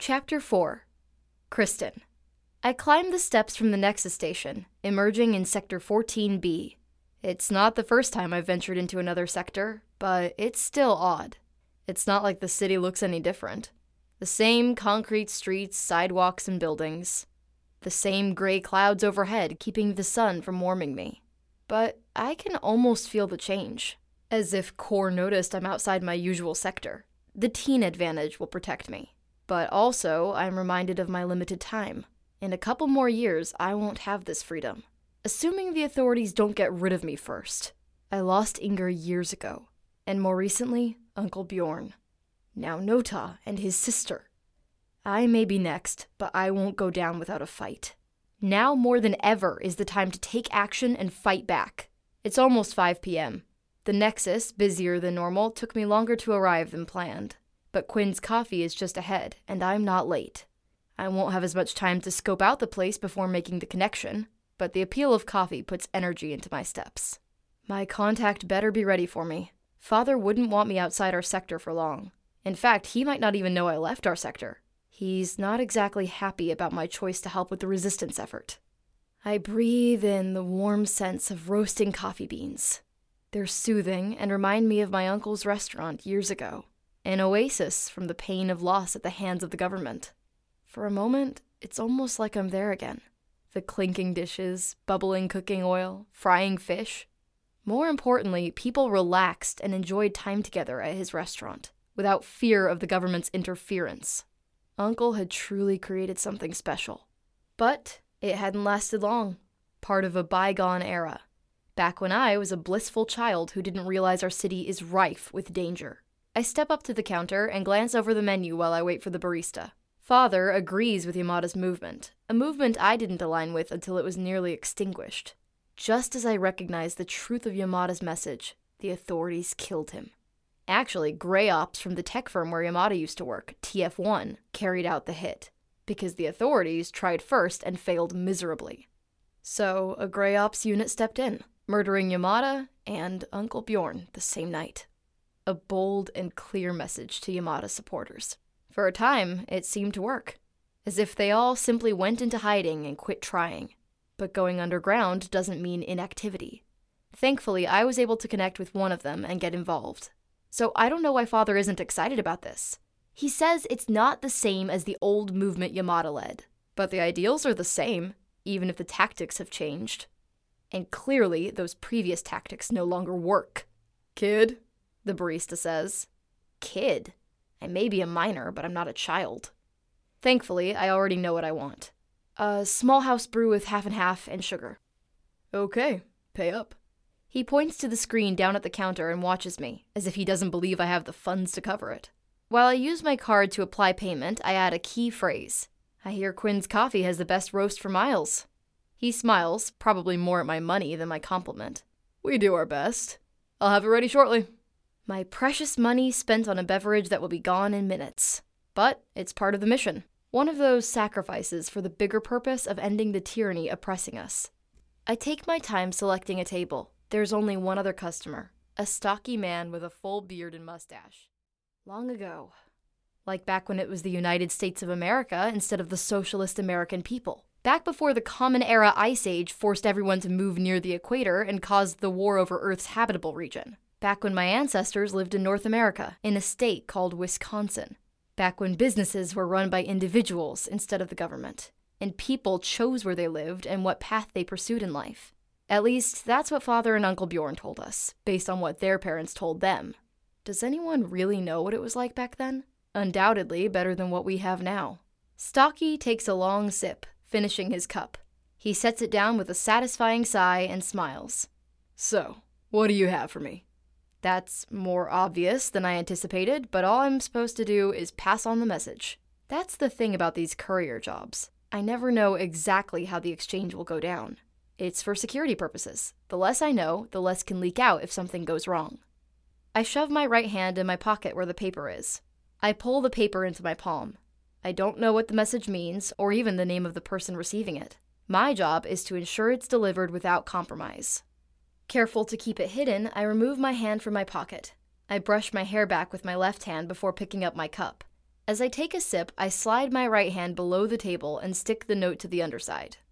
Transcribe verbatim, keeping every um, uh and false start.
Chapter four. Kristen. I climbed the steps from the Nexus station, emerging in Sector fourteen B. It's not the first time I've ventured into another sector, but it's still odd. It's not like the city looks any different. The same concrete streets, sidewalks, and buildings. The same gray clouds overhead keeping the sun from warming me. But I can almost feel the change, as if Core noticed I'm outside my usual sector. The teen advantage will protect me. But also, I'm reminded of my limited time. In a couple more years, I won't have this freedom. Assuming the authorities don't get rid of me first. I lost Inger years ago, and more recently, Uncle Bjorn. Now Nota and his sister. I may be next, but I won't go down without a fight. Now more than ever is the time to take action and fight back. It's almost five p.m. The Nexus, busier than normal, took me longer to arrive than planned. But Quinn's coffee is just ahead, and I'm not late. I won't have as much time to scope out the place before making the connection, but the appeal of coffee puts energy into my steps. My contact better be ready for me. Father wouldn't want me outside our sector for long. In fact, he might not even know I left our sector. He's not exactly happy about my choice to help with the resistance effort. I breathe in the warm sense of roasting coffee beans. They're soothing and remind me of my uncle's restaurant years ago, an oasis from the pain of loss at the hands of the government. For a moment, it's almost like I'm there again. The clinking dishes, bubbling cooking oil, frying fish. More importantly, people relaxed and enjoyed time together at his restaurant, without fear of the government's interference. Uncle had truly created something special. But it hadn't lasted long. Part of a bygone era. Back when I was a blissful child who didn't realize our city is rife with danger. I step up to the counter and glance over the menu while I wait for the barista. Father agrees with Yamada's movement, a movement I didn't align with until it was nearly extinguished. Just as I recognized the truth of Yamada's message, the authorities killed him. Actually, Grey Ops from the tech firm where Yamada used to work, T F one, carried out the hit, because the authorities tried first and failed miserably. So, a Grey Ops unit stepped in, murdering Yamada and Uncle Bjorn the same night. A bold and clear message to Yamada's supporters. For a time, it seemed to work, as if they all simply went into hiding and quit trying. But going underground doesn't mean inactivity. Thankfully, I was able to connect with one of them and get involved. So I don't know why Father isn't excited about this. He says it's not the same as the old movement Yamada led, but the ideals are the same, even if the tactics have changed. And clearly, those previous tactics no longer work. Kid, the barista says. Kid? I may be a minor, but I'm not a child. Thankfully, I already know what I want. A small house brew with half and half and sugar. Okay, pay up. He points to the screen down at the counter and watches me, as if he doesn't believe I have the funds to cover it. While I use my card to apply payment, I add a key phrase. I hear Quinn's coffee has the best roast for miles. He smiles, probably more at my money than my compliment. We do our best. I'll have it ready shortly. My precious money spent on a beverage that will be gone in minutes. But it's part of the mission. One of those sacrifices for the bigger purpose of ending the tyranny oppressing us. I take my time selecting a table. There's only one other customer. A stocky man with a full beard and mustache. Long ago. Like back when it was the United States of America instead of the socialist American people. Back before the Common Era Ice Age forced everyone to move near the equator and caused the war over Earth's habitable region. Back when my ancestors lived in North America, in a state called Wisconsin. Back when businesses were run by individuals instead of the government, and people chose where they lived and what path they pursued in life. At least, that's what Father and Uncle Bjorn told us, based on what their parents told them. Does anyone really know what it was like back then? Undoubtedly better than what we have now. Stocky takes a long sip, finishing his cup. He sets it down with a satisfying sigh and smiles. So, what do you have for me? That's more obvious than I anticipated, but all I'm supposed to do is pass on the message. That's the thing about these courier jobs. I never know exactly how the exchange will go down. It's for security purposes. The less I know, the less can leak out if something goes wrong. I shove my right hand in my pocket where the paper is. I pull the paper into my palm. I don't know what the message means, or even the name of the person receiving it. My job is to ensure it's delivered without compromise. Careful to keep it hidden, I remove my hand from my pocket. I brush my hair back with my left hand before picking up my cup. As I take a sip, I slide my right hand below the table and stick the note to the underside.